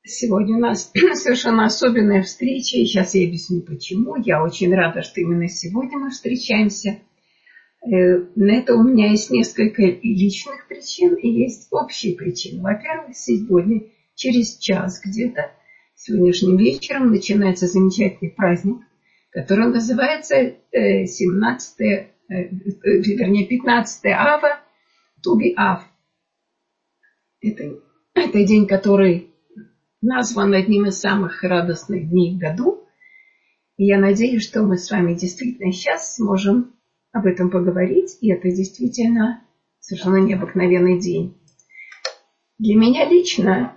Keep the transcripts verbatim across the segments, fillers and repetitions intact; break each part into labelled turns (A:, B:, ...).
A: Сегодня у нас совершенно особенная встреча, и сейчас я объясню, почему. Я очень рада, что именно сегодня мы встречаемся. На это у меня есть несколько личных причин и есть общие причины. Во-первых, сегодня, через час где-то, сегодняшним вечером, начинается замечательный праздник, который называется семнадцатое, вернее, пятнадцатое ава, Туби Ав. Это, это день, который назван одним из самых радостных дней в году. И я надеюсь, что мы с вами действительно сейчас сможем об этом поговорить. И это действительно совершенно необыкновенный день. Для меня лично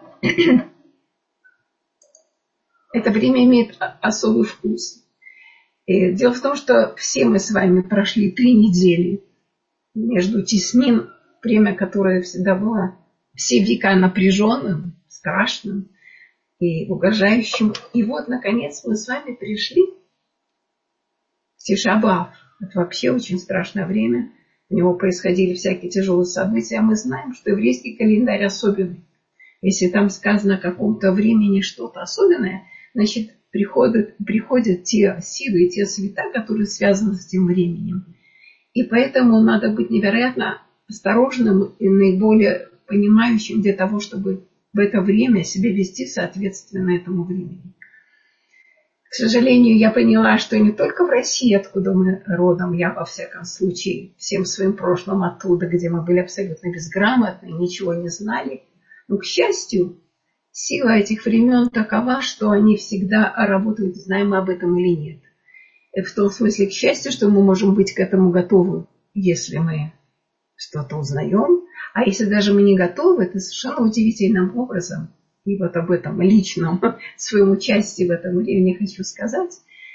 A: это время имеет особый вкус. И дело в том, что все мы с вами прошли три недели между теснин, время, которое всегда было все века напряженным, страшным и угрожающим. И вот, наконец, мы с вами пришли в Тиша б'Ав. Это вообще очень страшное время. У него происходили всякие тяжелые события. А мы знаем, что еврейский календарь особенный. Если там сказано о каком-то времени что-то особенное, значит, приходят, приходят те силы и те света, которые связаны с тем временем. И поэтому надо быть невероятно осторожным и наиболее понимающим для того, чтобы в это время себя вести соответственно этому времени. К сожалению, я поняла, что не только в России, откуда мы родом, я во всяком случае всем своим прошлым оттуда, где мы были абсолютно безграмотны, ничего не знали. Но, к счастью, сила этих времен такова, что они всегда работают, знаем мы об этом или нет. И в том смысле, к счастью, что мы можем быть к этому готовы, если мы что-то узнаем. А если даже мы не готовы, это совершенно удивительным образом, и вот об этом личном своем участии в этом времени хочу сказать.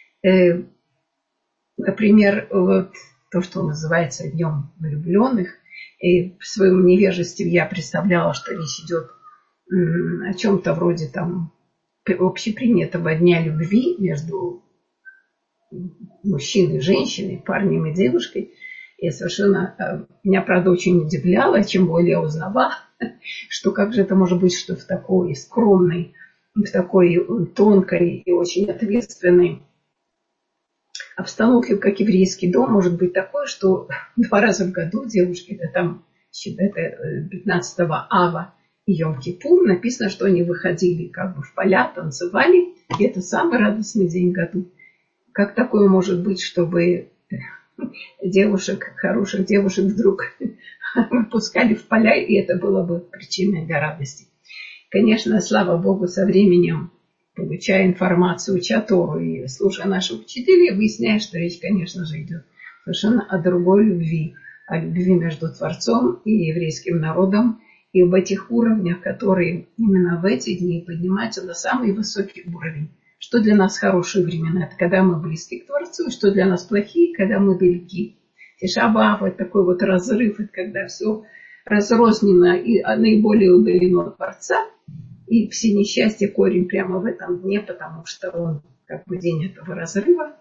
A: Например, вот то, что называется Днем влюбленных. И в своем невежестве я представляла, что речь идет о чем-то вроде там общепринятого дня любви между мужчиной и женщиной, парнем и девушкой. Я совершенно, меня, правда, очень удивляло, чем более я узнавала, что как же это может быть, что в такой скромной, в такой тонкой и очень ответственной обстановке, как еврейский дом, может быть такое, что два раза в году девушки, это там это пятнадцатого ава и Йом-Кипур, написано, что они выходили как бы в поля, танцевали, и это самый радостный день в году. Как такое может быть, чтобы девушек, хороших девушек вдруг выпускали в поля, и это было бы причиной для радости. Конечно, слава Богу, со временем, получая информацию, уча Тору и слушая наших учителей, выясняя, что речь, конечно же, идет совершенно о другой любви, о любви между Творцом и еврейским народом, и об этих уровнях, которые именно в эти дни поднимаются на самый высокий уровень. Что для нас хорошие времена, это когда мы близки к Творцу, и что для нас плохие, когда мы далеки. Тиша б'Ав, это такой вот разрыв, это когда все разрознено и наиболее удалено от Творца. И все несчастья корень прямо в этом дне, потому что он как бы день этого разрыва.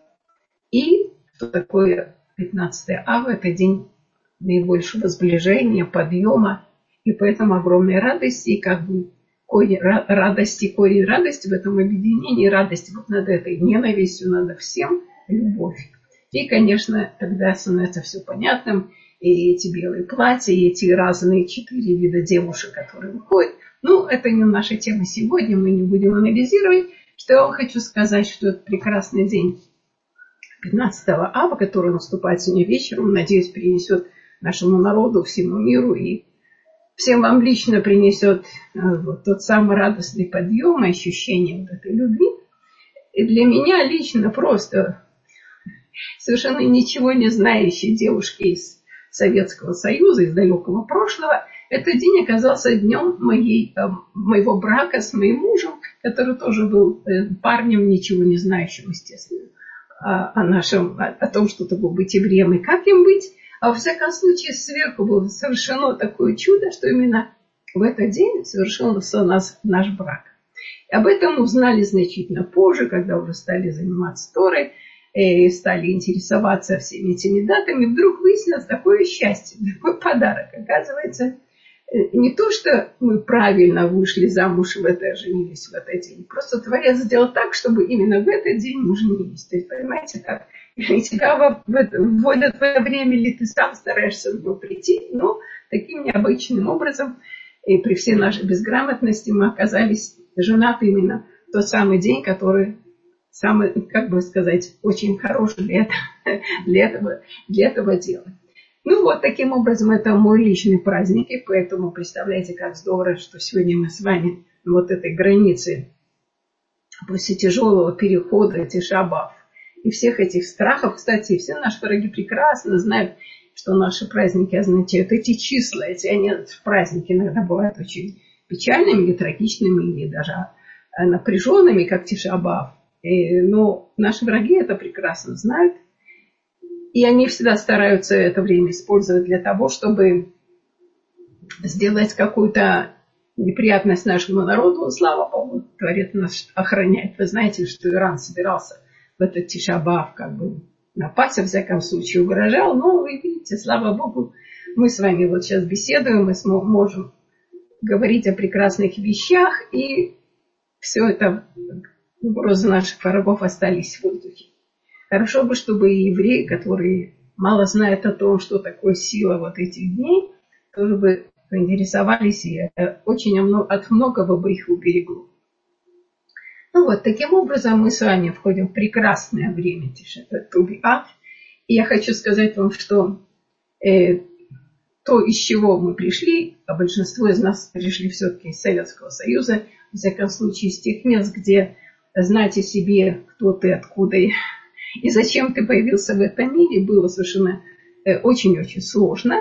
A: И что такое пятнадцатое ава, это день наибольшего сближения, подъема, и поэтому огромной радости, и как бы корень радости, корень радости в этом объединении, радости вот над этой ненавистью, над всем, любовь. И, конечно, тогда становится все понятным, и эти белые платья, и эти разные четыре вида девушек, которые выходят. Ну, это не наша тема сегодня, мы не будем анализировать. Что я вам хочу сказать, что это прекрасный день пятнадцатого ава, который наступает сегодня вечером, надеюсь, принесет нашему народу, всему миру и всем вам лично принесет вот тот самый радостный подъем и ощущение вот этой любви. И для меня лично просто совершенно ничего не знающей девушки из Советского Союза, из далекого прошлого, этот день оказался днем моей, моего брака с моим мужем, который тоже был парнем, ничего не знающим, естественно, о нашем, о том, что такое быть евреем и как им быть. А во всяком случае, сверху было совершено такое чудо, что именно в этот день совершился наш, наш брак. И об этом узнали значительно позже, когда уже стали заниматься Торой, и стали интересоваться всеми этими датами. Вдруг выяснилось такое счастье, такой подарок. Оказывается, не то, что мы правильно вышли замуж в это, женились в этот день. Просто Творец сделал так, чтобы именно в этот день мы женились. То есть, понимаете, как и тебя вводят в это время, или ты сам стараешься в него прийти. Но таким необычным образом, и при всей нашей безграмотности, мы оказались женаты именно в тот самый день, который самый, как бы сказать, очень хороший для этого, для этого, для этого дела. Ну вот, таким образом, это мой личный праздник, и поэтому представляете, как здорово, что сегодня мы с вами на вот этой границе после тяжелого перехода Тиша Б'Ав и всех этих страхов. Кстати, все наши враги прекрасно знают, что наши праздники означают эти числа, эти они, праздники иногда бывают очень печальными или трагичными, или даже напряженными, как Тиша Б'Ав. Но наши враги это прекрасно знают. И они всегда стараются это время использовать для того, чтобы сделать какую-то неприятность нашему народу. Слава Богу, Творец нас охраняет. Вы знаете, что Иран собирался в этот Тиша Б'Ав как бы напасть, во всяком случае угрожал. Но вы видите, слава Богу, мы с вами вот сейчас беседуем, мы можем говорить о прекрасных вещах, и все это угрозы наших врагов остались в воздухе. Хорошо бы, чтобы и евреи, которые мало знают о том, что такое сила вот этих дней, тоже бы поинтересовались, и очень от многого бы их уберегло. Ну вот, таким образом мы с вами входим в прекрасное время Тиша Б'Ав. И я хочу сказать вам, что э, то, из чего мы пришли, а большинство из нас пришли все-таки из Советского Союза, в всяком случае из тех мест, где знать о себе, кто ты, откуда и И зачем ты появился в этом мире, было совершенно очень-очень сложно.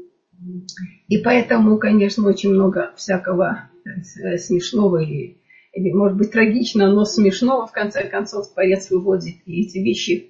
A: И поэтому, конечно, очень много всякого смешного или, или, может быть, трагичного, но смешного, в конце концов, Творец выводит. И эти вещи,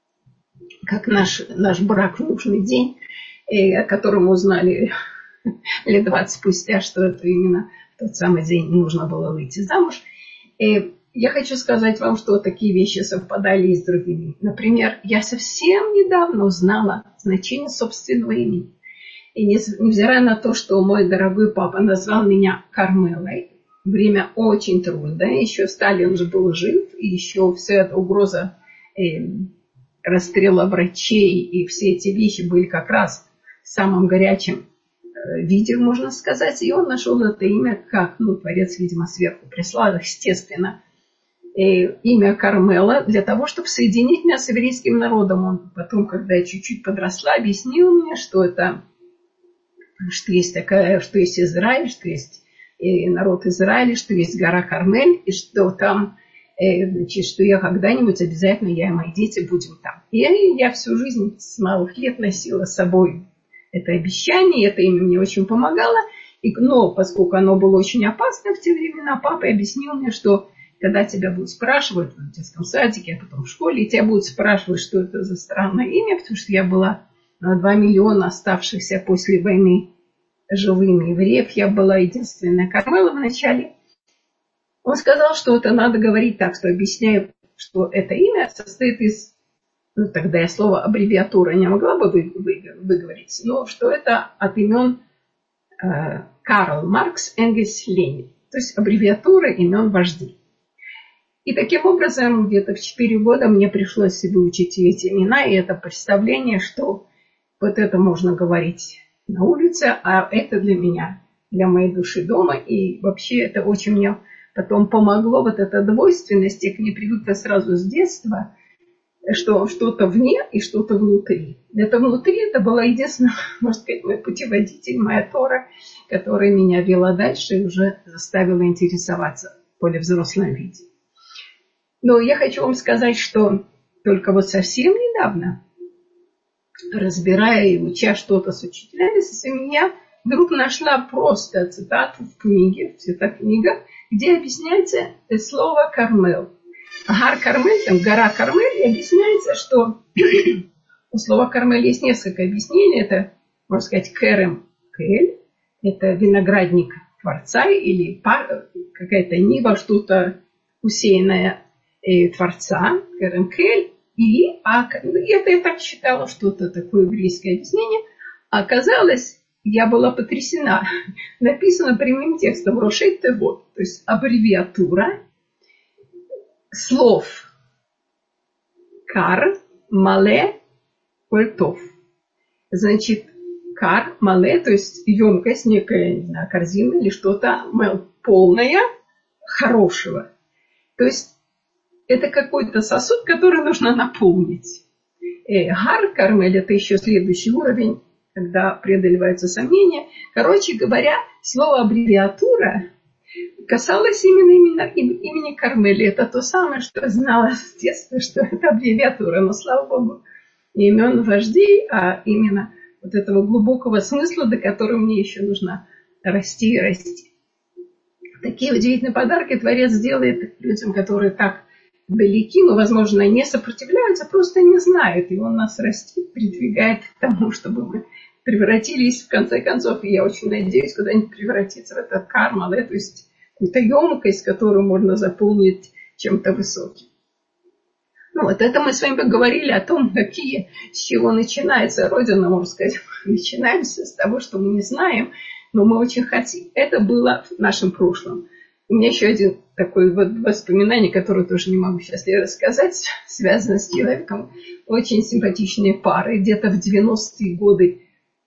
A: как наш, наш брак в нужный день, о котором мы узнали лет двадцать спустя, что это именно в тот самый день нужно было выйти замуж. И я хочу сказать вам, что такие вещи совпадали и с другими. Например, я совсем недавно узнала значение собственного имени. И невзирая на то, что мой дорогой папа назвал меня Кармелой, время очень трудное, еще Сталин же был жив, и еще вся эта угроза э, расстрела врачей, и все эти вещи были как раз в самом горячем э, виде, можно сказать. И он нашел это имя, как, ну, Творец, видимо, сверху прислал, естественно, имя Кармела для того, чтобы соединить меня с еврейским народом. Он потом, когда я чуть-чуть подросла, объяснил мне, что это, что есть такая, что есть Израиль, что есть народ Израиля, что есть гора Кармель, и что там, значит, что я когда-нибудь обязательно, я и мои дети будем там. И я, я всю жизнь с малых лет носила с собой это обещание, это имя мне очень помогало. И, но поскольку оно было очень опасно в те времена, папа объяснил мне, что когда тебя будут спрашивать в детском садике, а потом в школе, и тебя будут спрашивать, что это за странное имя, потому что я была на два миллиона оставшихся после войны живыми евреев, я была единственная Кармела в начале. Он сказал, что это надо говорить так, что объясняю, что это имя состоит из, ну тогда я слово аббревиатура не могла бы вы, вы, выговорить, но что это от имен э, Карл Маркс, Энгельс, Ленин, то есть аббревиатура имен вождей. И таким образом, где-то в четыре года мне пришлось выучить эти имена, и это представление, что вот это можно говорить на улице, а это для меня, для моей души дома. И вообще это очень мне потом помогло, вот эта двойственность, я к ней привыкла сразу с детства, что что-то вне и что-то внутри. Это внутри, это была единственная, можно сказать, мой путеводитель, моя Тора, которая меня вела дальше и уже заставила интересоваться в более взрослом виде. Но я хочу вам сказать, что только вот совсем недавно, разбирая и уча что-то с учителями, со своими, я вдруг нашла просто цитату в книге, в цветах книга, где объясняется слово Кармел. Гар Кармель, там гора Кармель, и объясняется, что у слова Кармель есть несколько объяснений. Это, можно сказать, Керем Кель, это виноградник Творца или какая-то нива, что-то усеянное Творца, Керем Кель, и, а, и это я так считала, что это такое еврейское объяснение. А оказалось, я была потрясена. Написано прямым текстом Рошей Тевот, то есть аббревиатура слов Кар, Мале, Ольтов. Значит, Кар, Мале, то есть емкость, некая, не знаю, корзина или что-то полное, хорошего. То есть это какой-то сосуд, который нужно наполнить. Э, Гар, Кармель, это еще следующий уровень, когда преодолеваются сомнения. Короче говоря, слово аббревиатура касалось именно, именно имени Кармели. Это то самое, что я знала с детства, что это аббревиатура. Но, слава Богу, не имен вождей, а именно вот этого глубокого смысла, до которого мне еще нужно расти и расти. Такие удивительные подарки Творец делает людям, которые так далеки, но, возможно, не сопротивляются, просто не знают. И он нас растит, придвигает к тому, чтобы мы превратились, в конце концов, и я очень надеюсь, когда-нибудь превратиться в этот карма, да, то есть какую-то емкость, которую можно заполнить чем-то высоким. Ну, вот это мы с вами поговорили о том, какие, с чего начинается Родина, можно сказать. Начинаемся с того, что мы не знаем, но мы очень хотим. Это было в нашем прошлом. У меня еще один такое вот воспоминание, которое тоже не могу сейчас рассказать, связано с человеком. Очень симпатичные пары. Где-то в девяностые годы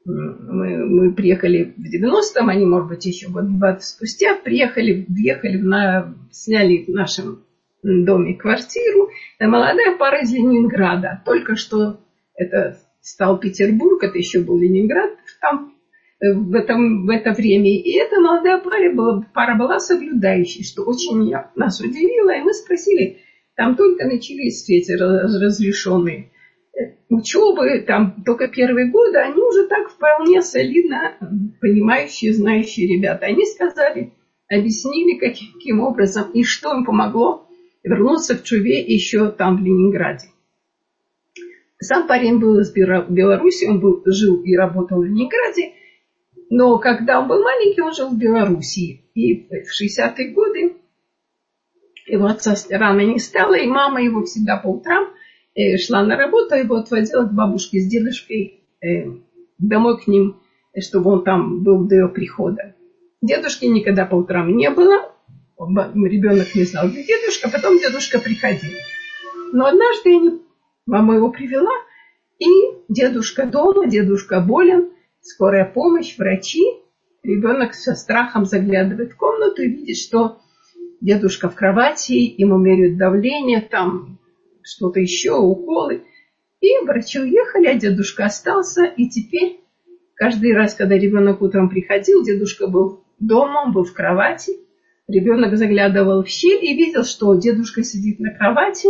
A: мы, мы приехали в девяностом, они, может быть, еще год два спустя приехали, въехали, на, сняли в нашем доме квартиру. Это молодая пара из Ленинграда. Только что это стал Петербург, это еще был Ленинград там в, этом, в это время. И эта молодая пара была, пара была соблюдающей, что очень нас удивило. И мы спросили, там только начались все эти разрешенные учебы, там только первые годы, они уже так вполне солидно понимающие, знающие ребята. Они сказали, объяснили, каким образом и что им помогло вернуться в Чуве еще там в Ленинграде. Сам парень был из Беларуси, он был, жил и работал в Ленинграде, но когда он был маленький, он жил в Беларуси. И в шестидесятые годы его отца рано не стало, и мама его всегда по утрам э, шла на работу, его отводила к бабушке с дедушкой э, домой к ним, чтобы он там был до ее прихода. Дедушки никогда по утрам не было, ребенок не знал, где дедушка, потом дедушка приходил. Но однажды я не... мама его привела, и дедушка дома, дедушка болен, скорая помощь, врачи. Ребенок со страхом заглядывает в комнату и видит, что дедушка в кровати, ему меряют давление, там что-то еще, уколы. И врачи уехали, а дедушка остался. И теперь каждый раз, когда ребенок утром приходил, дедушка был дома, он был в кровати. Ребенок заглядывал в щель и видел, что дедушка сидит на кровати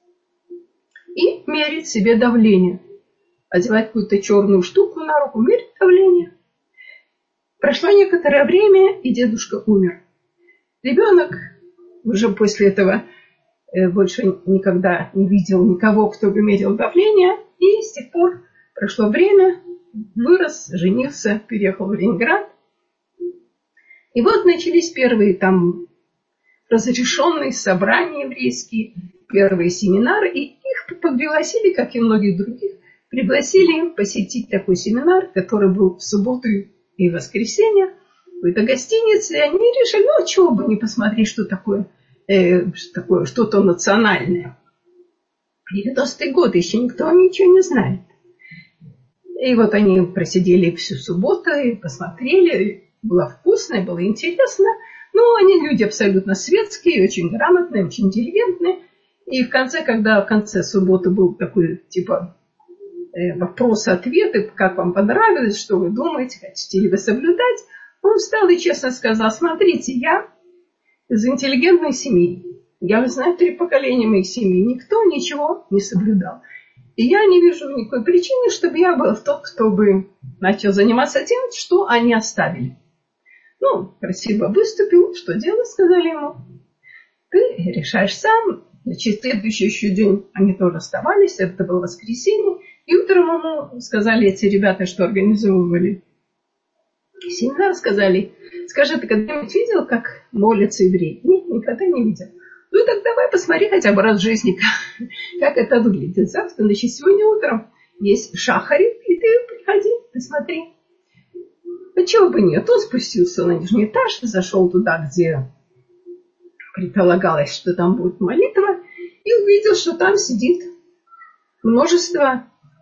A: и меряет себе давление. Одевает какую-то черную штуку на руку, меряет давление. Прошло некоторое время, и дедушка умер. Ребенок уже после этого больше никогда не видел никого, кто бы мерил давление. И с тех пор прошло время, вырос, женился, переехал в Ленинград. И вот начались первые там разрешенные собрания еврейские, первые семинары, и их пригласили, как и многих других, пригласили посетить такой семинар, который был в субботу и воскресенье в этой гостинице. И они решили, ну, чего бы не посмотреть, что такое, э, что такое что-то национальное. девяностые годы, еще никто ничего не знает. И вот они просидели всю субботу и посмотрели. Было вкусно, было интересно. Но они люди абсолютно светские, очень грамотные, очень интеллигентные. И в конце, когда в конце субботы был такой, типа, э, вопрос-ответы, как вам понравилось, что вы думаете, хотите ли вы соблюдать, он встал и честно сказал, смотрите, я из интеллигентной семьи. Я знаю три поколения моей семьи. Никто ничего не соблюдал. И я не вижу никакой причины, чтобы я был тот, кто бы начал заниматься тем, что они оставили. Ну, красиво выступил. Что делать, сказали ему. Ты решаешь сам. Значит, следующий еще день они тоже оставались. Это было воскресенье. И утром ему сказали эти ребята, что организовывали семинар, сказали, скажи, ты когда-нибудь видел, как молятся евреи? Нет, никогда не видел. Ну, так давай посмотри хотя бы раз в жизни, как, как это выглядит. Завтра, значит, сегодня утром есть шахарит, и ты приходи, посмотри. Отчего бы нет? Он спустился на нижний этаж, зашел туда, где предполагалось, что там будет молитва, и увидел, что там сидит множество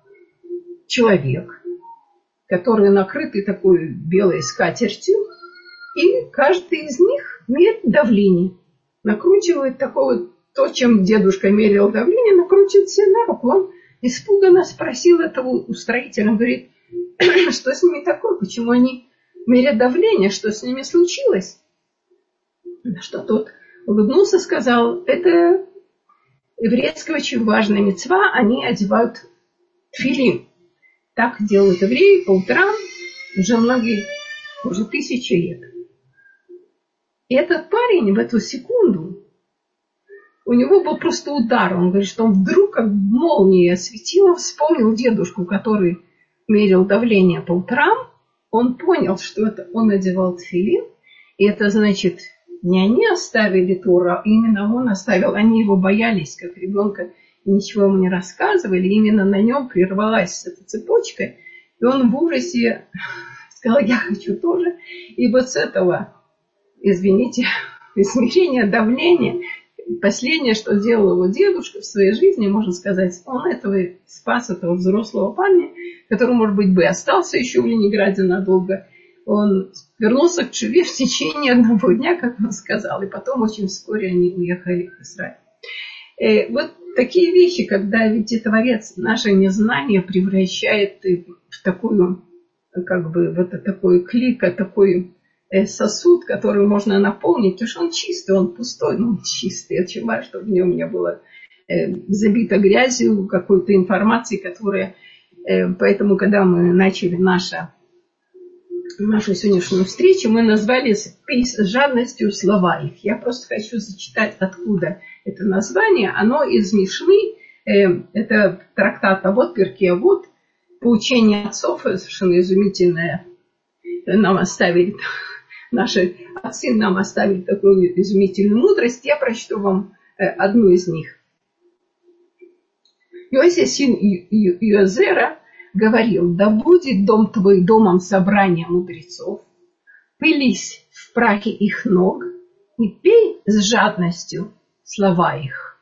A: человек, которые накрыты такой белой скатертью, и каждый из них меряет давление. Накручивает такого, то, чем дедушка мерил давление, накручивает себе на руку. Он испуганно спросил этого устроителя, он говорит, что с ними такое, почему они меряют давление, что с ними случилось? Что тот улыбнулся, сказал, это еврейская очень важная мицва, они одевают тфилин. Так делают евреи по утрам уже многие, уже тысячи лет. И этот парень в эту секунду, у него был просто удар. Он говорит, что он вдруг как молния осветила, вспомнил дедушку, который мерил давление по утрам. Он понял, что это он одевал тфилин. И это значит, не они оставили Тору, а именно он оставил. Они его боялись, как ребенка, и ничего ему не рассказывали. Именно на нем прервалась эта цепочка. И он в ужасе сказал, я хочу тоже. И вот с этого, извините, измерения давления, последнее, что делал его дедушка в своей жизни, можно сказать, он этого спас, этого взрослого парня, который, может быть, бы остался еще в Ленинграде надолго. Он вернулся к Тшуве в течение одного дня, как он сказал, и потом очень вскоре они уехали в Израиль. И вот такие вещи, когда ведь Творец наше незнание превращает в такую, как бы, вот такой клик, такой сосуд, который можно наполнить, потому что он чистый, он пустой, но он чистый. Очень важно, чтобы в нем не было э, забито грязью, какой-то информации, которая... Э, поэтому, когда мы начали наша, нашу сегодняшнюю встречу, мы назвали с жадностью слова их. Я просто хочу зачитать, откуда это название. Оно из Мишны, э, это трактат Авот, Перкей Авот, поучение отцов, совершенно изумительное, нам оставили... Наши отцы нам оставили такую изумительную мудрость. Я прочту вам одну из них. Иосия, сын Иозера, говорил, да будет дом твой домом собрания мудрецов, пылись в прахе их ног и пей с жадностью слова их.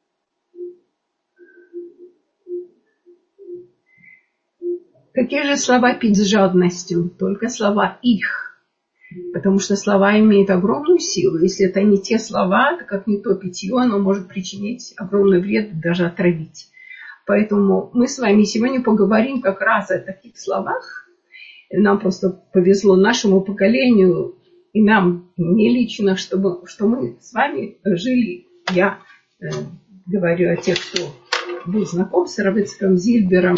A: Какие же слова пить с жадностью? Только слова их. Потому что слова имеют огромную силу. Если это не те слова, так как не то питье, оно может причинить огромный вред, даже отравить. Поэтому мы с вами сегодня поговорим как раз о таких словах. Нам просто повезло нашему поколению, и нам не лично, чтобы, что мы с вами жили. Я э, говорю о тех, кто был знаком с Рав Ицхаком Зильбером,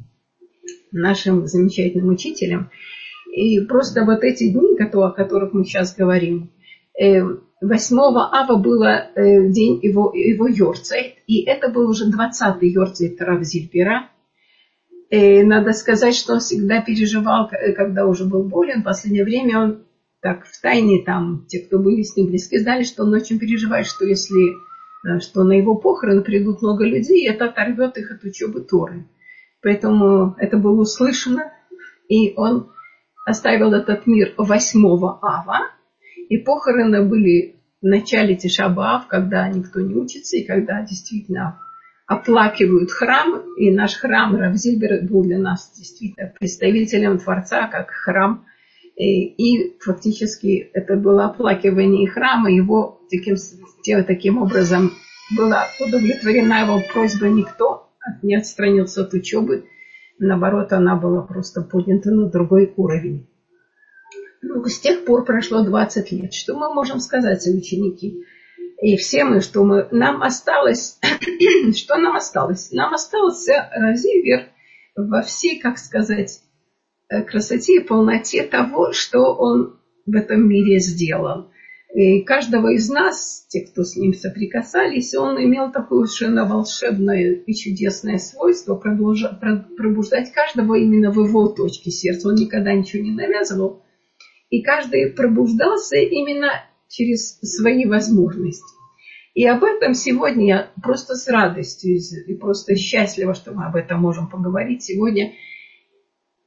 A: нашим замечательным учителем. И просто вот эти дни, о которых мы сейчас говорим, восьмого ава был день его, его йорцайт, и это был уже двадцатый йорцайт Рав Зильбера. И надо сказать, что он всегда переживал, когда уже был болен. В последнее время он так в тайне, там, те, кто были с ним близки, знали, что он очень переживает, что если что на его похороны придут много людей, это оторвет их от учебы Торы. Поэтому это было услышано, и он оставил этот мир восьмого ава, и похороны были в начале Тиша б'Ав, когда никто не учится, и когда действительно оплакивают храм, и наш храм Рав Зильбер был для нас действительно представителем Творца, как храм, и, и фактически это было оплакивание храма, его таким, таким образом была удовлетворена его просьба, никто не отстранился от учебы. Наоборот, она была просто поднята на другой уровень. Ну, с тех пор прошло двадцать лет. Что мы можем сказать, ученики? И все мы, что мы... Нам осталось... что нам осталось? Нам остался Рав Зильбер во всей, как сказать, красоте и полноте того, что он в этом мире сделал. И каждого из нас, те, кто с ним соприкасались, он имел такое совершенно волшебное и чудесное свойство пробуждать каждого именно в его точке сердца. Он никогда ничего не навязывал. И каждый пробуждался именно через свои возможности. И об этом сегодня я просто с радостью и просто счастлива, что мы об этом можем поговорить. Сегодня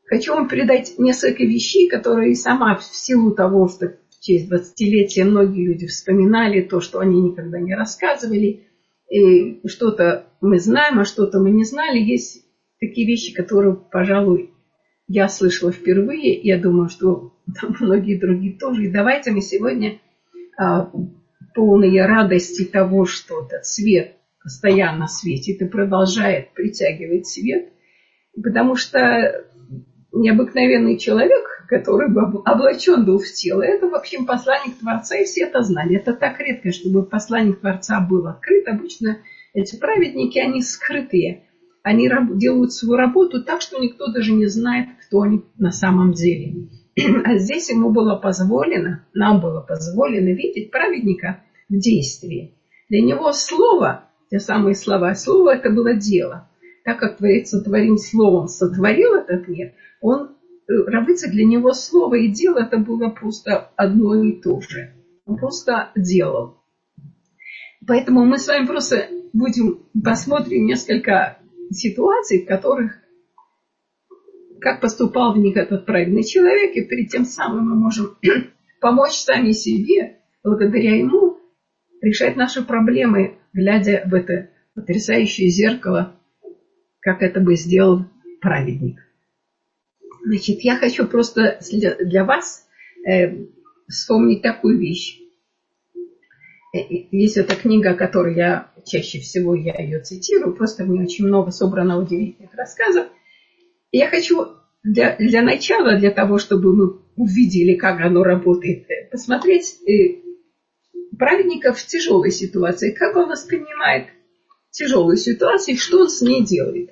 A: Хочу вам передать несколько вещей, которые сама в силу того, что в честь двадцатилетия многие люди вспоминали то, что они никогда не рассказывали. И что-то мы знаем, а что-то мы не знали. Есть такие вещи, которые, пожалуй, я слышала впервые. Я думаю, что многие другие тоже. И давайте мы сегодня а, полные радости того, что этот свет постоянно светит и продолжает притягивать свет. Потому что необыкновенный человек, который бы облачен был в тело, это, в общем, посланник Творца, и все это знали. Это так редко, чтобы посланник Творца был открыт. Обычно эти праведники, они скрытые. Они делают свою работу так, что никто даже не знает, кто они на самом деле. А здесь ему было позволено, нам было позволено видеть праведника в действии. Для него слово, те самые слова, слово это было дело. Так как Творец сотворим словом сотворил этот мир, он, рабыцарь, для него слово и дело это было просто одно и то же. Он просто делал. Поэтому мы с вами просто будем посмотрим несколько ситуаций, в которых как поступал в них этот праведный человек, и перед тем самым мы можем помочь сами себе, благодаря ему, решать наши проблемы, глядя в это потрясающее зеркало, как это бы сделал праведник. Значит, я хочу просто для вас э, вспомнить такую вещь. Есть эта книга, которую я чаще всего я ее цитирую, просто в ней очень много собрано удивительных рассказов. И я хочу для, для начала, для того, чтобы мы увидели, как оно работает, посмотреть э, праведника в тяжелой ситуации, как он воспринимает тяжелую ситуацию, что он с ней делает.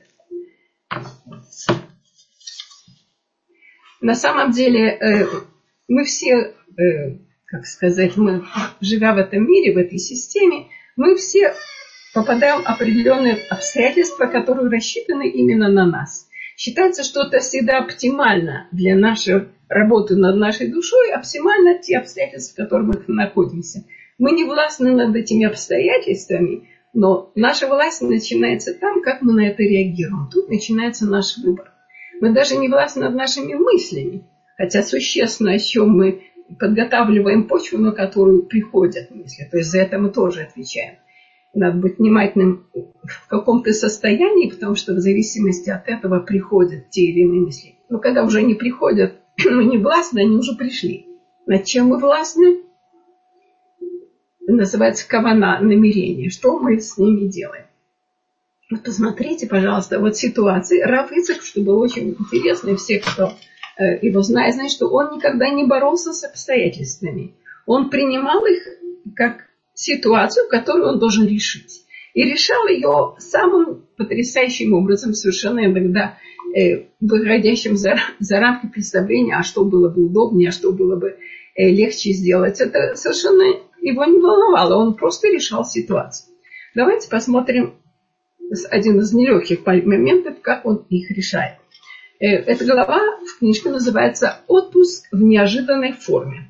A: На самом деле мы все, как сказать, мы, живя в этом мире, в этой системе, мы все попадаем в определенные обстоятельства, которые рассчитаны именно на нас. Считается, что это всегда оптимально для нашей работы над нашей душой, оптимально те обстоятельства, в которых мы находимся. Мы не властны над этими обстоятельствами, но наша власть начинается там, как мы на это реагируем. Тут начинается наш выбор. Мы даже не властны над нашими мыслями, хотя существенно, о чем мы подготавливаем почву, на которую приходят мысли. То есть за это мы тоже отвечаем. Надо быть внимательным в каком-то состоянии, потому что в зависимости от этого приходят те или иные мысли. Но когда уже не приходят, мы не властны, они уже пришли. Над чем мы властны? Называется кавана, намерение. Что мы с ними делаем? Вот посмотрите, пожалуйста, вот ситуации. Рав Ицхак, что было очень интересно, и все, кто э, его знает, знают, что он никогда не боролся с обстоятельствами. Он принимал их как ситуацию, которую он должен решить. И решал ее самым потрясающим образом, совершенно иногда э, выходящим за, за рамки представления, а что было бы удобнее, а что было бы э, легче сделать. Это совершенно его не волновало, он просто решал ситуацию. Давайте посмотрим один из нелегких моментов, как он их решает. Эта глава в книжке называется «Отпуск в неожиданной форме».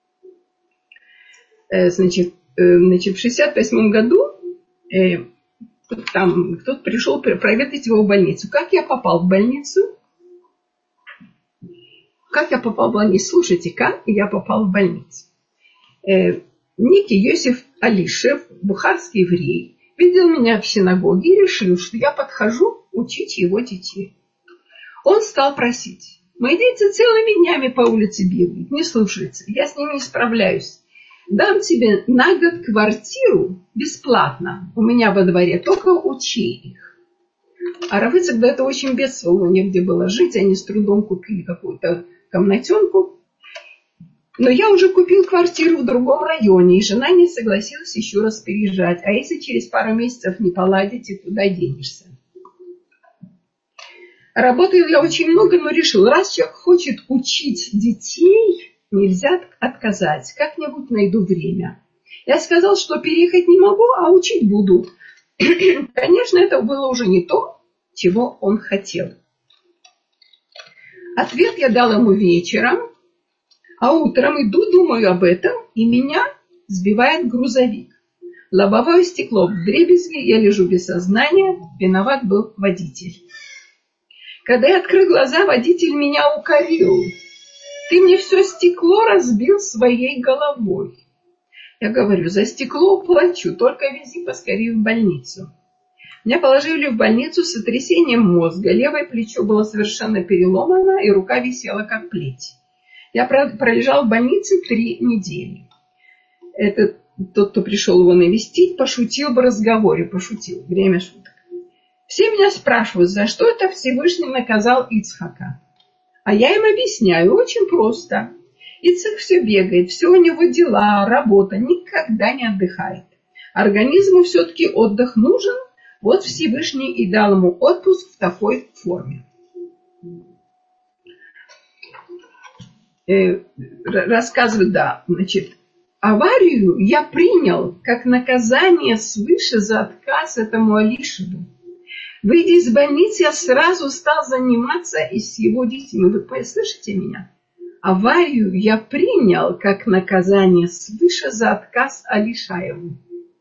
A: Значит, значит в шестьдесят восьмом году там кто-то пришел проведать его в больницу. Как я попал в больницу? Как я попал в больницу? Слушайте, как я попал в больницу? Некий Йосиф Алишев, бухарский еврей, видел меня в синагоге и решил, что я подхожу учить его детей. Он стал просить. Мои дети целыми днями по улице бегают, не слушаются, я с ними не справляюсь. Дам тебе на год квартиру бесплатно у меня во дворе, только учи их. А рав Ицхак до этого очень бедствовал, негде было жить, они с трудом купили какую-то комнатенку. Но я уже купил квартиру в другом районе, и жена не согласилась еще раз переезжать. А если через пару месяцев не поладите, туда денешься? Работаю я очень много, но решил, раз человек хочет учить детей, нельзя отказать. Как-нибудь найду время. Я сказал, что переехать не могу, а учить буду. Конечно, это было уже не то, чего он хотел. Ответ я дал ему вечером. А утром иду, думаю об этом, и меня сбивает грузовик. Лобовое стекло вдребезги, я лежу без сознания, виноват был водитель. Когда я открыл глаза, водитель меня укорил. Ты мне все стекло разбил своей головой. Я говорю, за стекло плачу, только вези поскорее в больницу. Меня положили в больницу с сотрясением мозга. Левое плечо было совершенно переломано, и рука висела как плеть. Я пролежал в больнице три недели. Это тот, кто пришел его навестить, пошутил в разговоре, пошутил, время шуток. Все меня спрашивают, за что это Всевышний наказал Ицхака. А я им объясняю, очень просто. Ицхак все бегает, все у него дела, работа, никогда не отдыхает. Организму все-таки отдых нужен, вот Всевышний и дал ему отпуск в такой форме. Э, рассказывает, да, значит, аварию я принял как наказание свыше за отказ этому Алишеву. Выйдя из больницы, я сразу стал заниматься и с его детьми. Вы слышите меня? Аварию я принял как наказание свыше за отказ Алишаеву.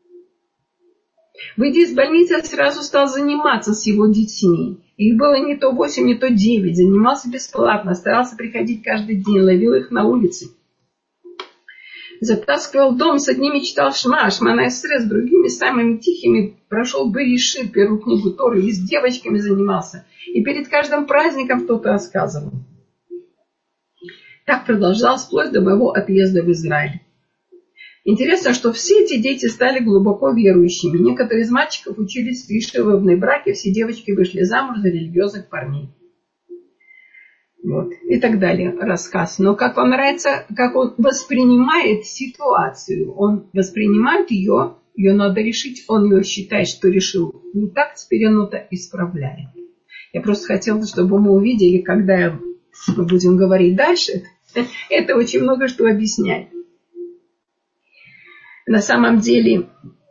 A: Выйдя из больницы, я сразу стал заниматься с его детьми. Их было не то восемь, не то девять. Занимался бесплатно, старался приходить каждый день, ловил их на улице. Затаскивал дом, с одними читал Шма, Шмана Эсре, с другими самыми тихими прошел Берешит, первую книгу Торы, и с девочками занимался. И перед каждым праздником кто-то рассказывал. Так продолжалось вплоть до моего отъезда в Израиль. Интересно, что все эти дети стали глубоко верующими. Некоторые из мальчиков учились в ешивовной браке, все девочки вышли замуж за религиозных парней. Вот. И так далее рассказ. Но как вам нравится, как он воспринимает ситуацию? Он воспринимает ее, ее надо решить, он ее считает, что решил не так, теперь он это исправляет. Я просто хотела, чтобы мы увидели, когда мы будем говорить дальше, это очень много что объясняет. На самом деле,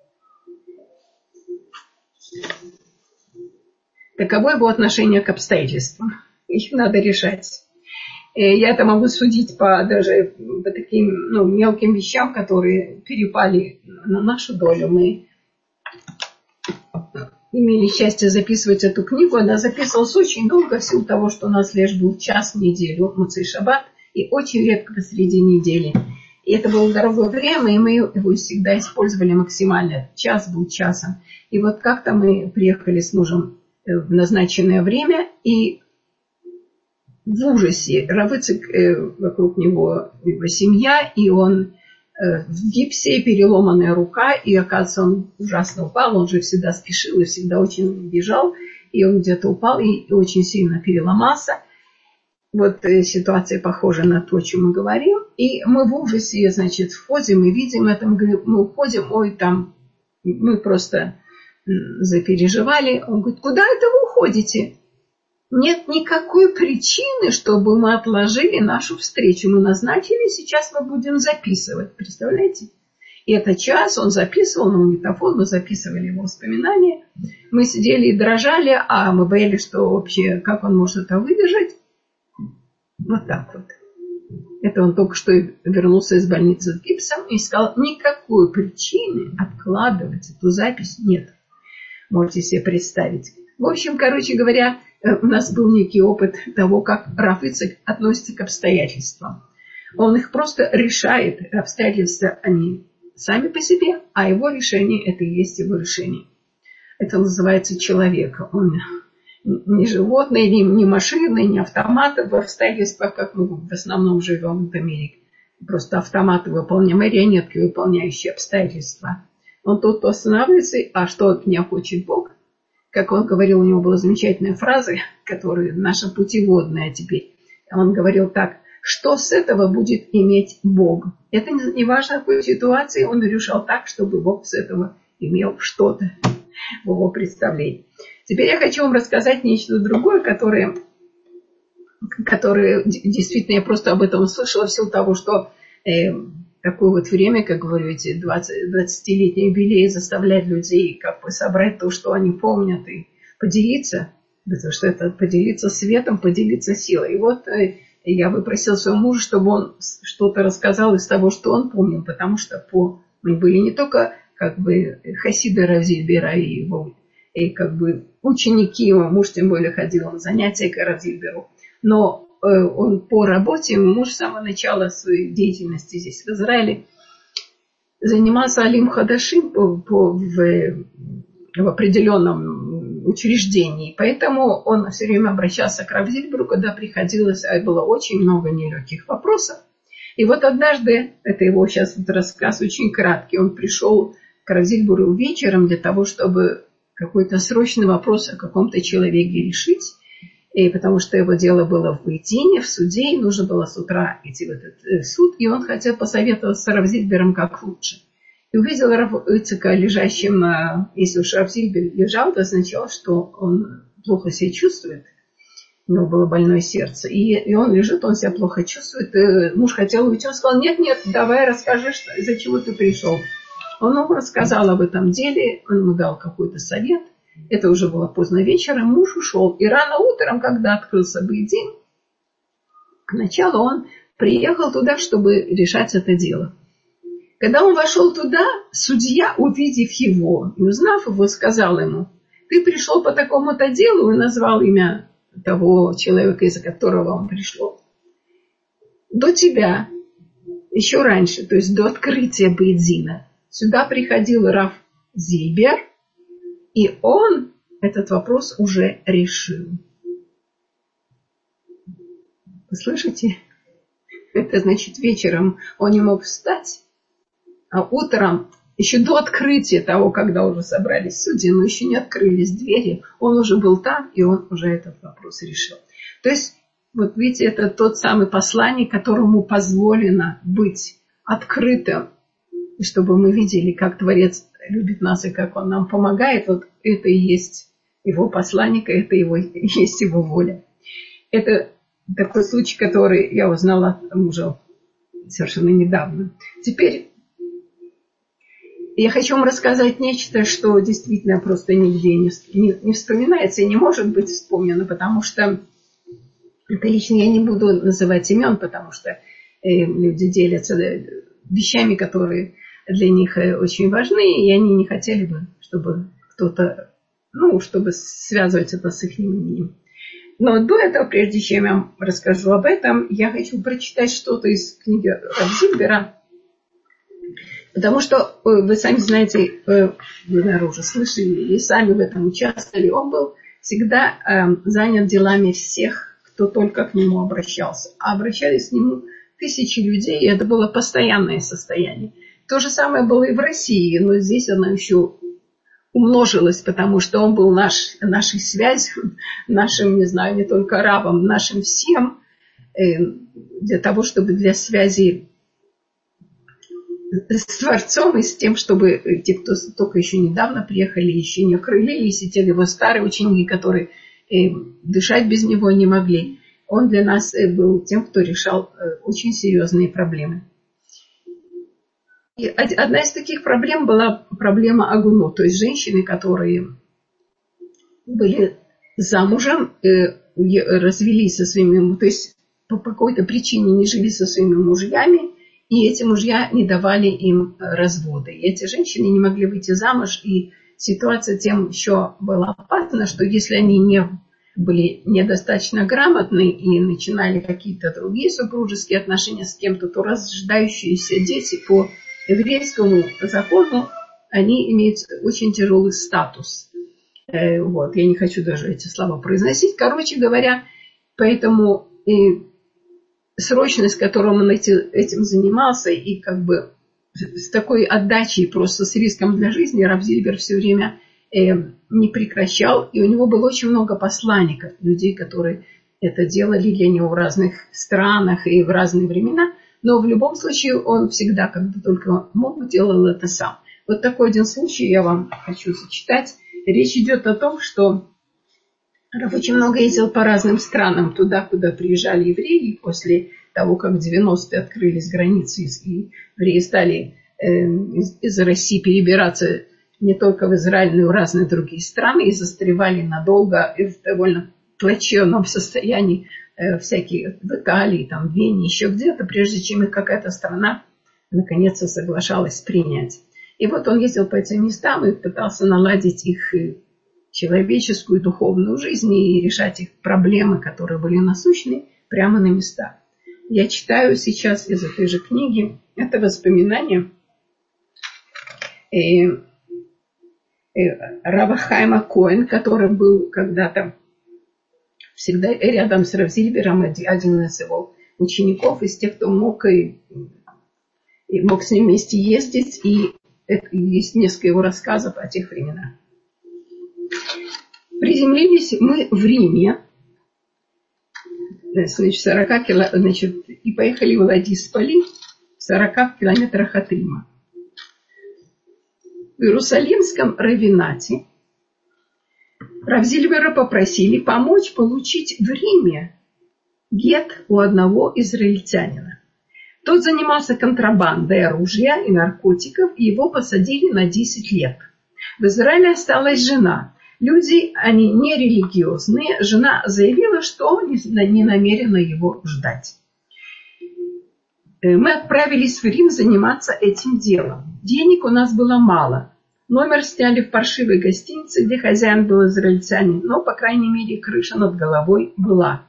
A: таково его отношение к обстоятельствам. Их надо решать. Я это могу судить по даже по таким ну, мелким вещам, которые перепали на нашу долю. Мы имели счастье записывать эту книгу. Она записывалась очень долго, в силу того, что у нас лишь был час в неделю, Моцей Шаббат, и очень редко посреди недели. И это было дорогое время, и мы его всегда использовали максимально. Час был часом. И вот как-то мы приехали с мужем в назначенное время, и в ужасе. Рав Ицхак, э, вокруг него его семья, и он э, в гипсе, переломанная рука, и, оказывается, он ужасно упал, он же всегда спешил и всегда очень бежал, и он где-то упал и, и очень сильно переломался. Вот э, ситуация похожа на то, о чем мы говорим. И мы в ужасе, значит, входим и видим это, мы уходим, ой, там, мы просто запереживали. Он говорит, куда это вы уходите? Нет никакой причины, чтобы мы отложили нашу встречу. Мы назначили, сейчас мы будем записывать. Представляете? И это час он записывал на магнитофон, мы записывали его воспоминания. Мы сидели и дрожали, а мы боялись, что вообще, как он может это выдержать. Вот так вот. Это он только что вернулся из больницы с гипсом и сказал, никакой причины откладывать эту запись нет. Можете себе представить. В общем, короче говоря, у нас был некий опыт того, как Рав Ицхак относится к обстоятельствам. Он их просто решает. Обстоятельства, они сами по себе, а его решение, это и есть его решение. Это называется человек. Он не животное, не, не машины, не автоматы в обстоятельствах, как мы в основном живем в этом мире. Просто автоматы выполняем, марионетки, выполняющие обстоятельства. Он тот, кто останавливается, а что от меня хочет Бог? Как он говорил, у него была замечательная фраза, которая наша путеводная теперь. Он говорил так, что с этого будет иметь Бог? Это не важно, в какой ситуации он решал так, чтобы Бог с этого имел что-то в его представлении. Теперь я хочу вам рассказать нечто другое, которое, которое действительно я просто об этом услышала в силу того, что э, такое вот время, как говорю, эти двадцатилетние юбилеи заставляют людей как бы собрать то, что они помнят, и поделиться, потому что это поделиться светом, поделиться силой. И вот э, я выпросила своего мужа, чтобы он что-то рассказал из того, что он помнил, потому что по, мы были не только как бы хасиды Рав Зильбера и его и как бы ученики его, муж тем более ходил на занятия к Рав Зильберу. Но э, он по работе, муж с самого начала своей деятельности здесь в Израиле занимался Алим Хадашим по, по, в, в определенном учреждении. Поэтому он все время обращался к Рав Зильберу, когда приходилось, а было очень много нелегких вопросов. И вот однажды, это его сейчас вот рассказ очень краткий, он пришел к Рав Зильберу вечером для того, чтобы какой-то срочный вопрос о каком-то человеке решить, и потому что его дело было в Бейдине, в суде, и нужно было с утра идти в этот суд, и он хотел посоветоваться с Рав Зильбером как лучше. И увидел Рав Ицека лежащим, если уж Рав Зильбер лежал, то означало, что он плохо себя чувствует, у него было больное сердце, и, и он лежит, он себя плохо чувствует, и муж хотел уйти, он сказал: нет, нет, давай расскажи, что, из-за чего ты пришел. Он ему рассказал об этом деле, он ему дал какой-то совет. Это уже было поздно вечером, муж ушел. И рано утром, когда открылся Бейдин, сначала он приехал туда, чтобы решать это дело. Когда он вошел туда, судья, увидев его и узнав его, сказал ему: ты пришел по такому-то делу, и назвал имя того человека, из-за которого он пришел. До тебя, еще раньше, то есть до открытия Бейдина, сюда приходил Рав Зильбер, и он этот вопрос уже решил. Вы слышите? Это значит, вечером он не мог встать, а утром, еще до открытия того, когда уже собрались судьи, но еще не открылись двери, он уже был там, и он уже этот вопрос решил. То есть, вот видите, это тот самый посланник, которому позволено быть открытым, и чтобы мы видели, как Творец любит нас и как Он нам помогает. Вот это и есть Его посланник, это его, есть Его воля. Это такой случай, который я узнала от мужа совершенно недавно. Теперь я хочу вам рассказать нечто, что действительно просто нигде не, не, не вспоминается и не может быть вспомнено, потому что это лично я не буду называть имен, потому что э, люди делятся вещами, которые для них очень важны, и они не хотели бы, чтобы кто-то, ну, чтобы связывать это с их именем. Но до этого, прежде чем я вам расскажу об этом, я хочу прочитать что-то из книги Рав Зильбера, потому что вы сами знаете, вы, наверное, уже слышали и сами в этом участвовали, он был всегда э, занят делами всех, кто только к нему обращался. А обращались к нему тысячи людей, и это было постоянное состояние. То же самое было и в России, но здесь оно еще умножилось, потому что он был наш, нашей связью, нашим, не знаю, не только арабам, нашим всем, для того, чтобы для связи с Творцом и с тем, чтобы те, кто только еще недавно приехали, еще не окрылились, и те его старые ученики, которые дышать без него не могли, он для нас был тем, кто решал очень серьезные проблемы. И одна из таких проблем была проблема агуно, то есть женщины, которые были замужем, развелись со своими, то есть по какой-то причине не жили со своими мужьями, и эти мужья не давали им разводы. И эти женщины не могли выйти замуж, и ситуация тем еще была опасна, что если они не были недостаточно грамотны и начинали какие-то другие супружеские отношения с кем-то, то рождающиеся дети по еврейскому закону, они имеют очень тяжелый статус. Вот. Я не хочу даже эти слова произносить. Короче говоря, поэтому и срочность, с которой он этим занимался, и как бы с такой отдачей, просто с риском для жизни, Рав Зильбер все время не прекращал. И у него было очень много посланников, людей, которые это делали для него в разных странах и в разные времена. Но в любом случае он всегда, когда только мог, делал это сам. Вот такой один случай я вам хочу зачитать. Речь идет о том, что Рав очень много ездил по разным странам, туда, куда приезжали евреи. После того, как в девяностые открылись границы, и евреи стали э, из, из России перебираться не только в Израиль, но и в разные другие страны, и застревали надолго и в довольно плачевном состоянии, всякие в Италии, там, в Вене, еще где-то, прежде чем их какая-то страна наконец-то соглашалась принять. И вот он ездил по этим местам и пытался наладить их человеческую духовную жизнь и решать их проблемы, которые были насущны, прямо на местах. Я читаю сейчас из этой же книги это воспоминание э, э, Рава Хайма Коэн, который был когда-то всегда рядом с Рав Зильбером, один из его учеников, из тех, кто мог, и, и мог с ним вместе ездить, и это, есть несколько его рассказов о тех временах. Приземлились мы в Риме, значит, сорок кило, значит, и поехали в Ладисполи, в сорока километрах от Рима. В Иерусалимском равинате Рав Зильбера попросили помочь получить в Риме гет у одного израильтянина. Тот занимался контрабандой оружия и наркотиков, и его посадили на десять лет. В Израиле осталась жена. Люди, они не религиозные. Жена заявила, что не намерена его ждать. Мы отправились в Рим заниматься этим делом. Денег у нас было мало. Номер сняли в паршивой гостинице, где хозяин был израильтянин, но, по крайней мере, крыша над головой была.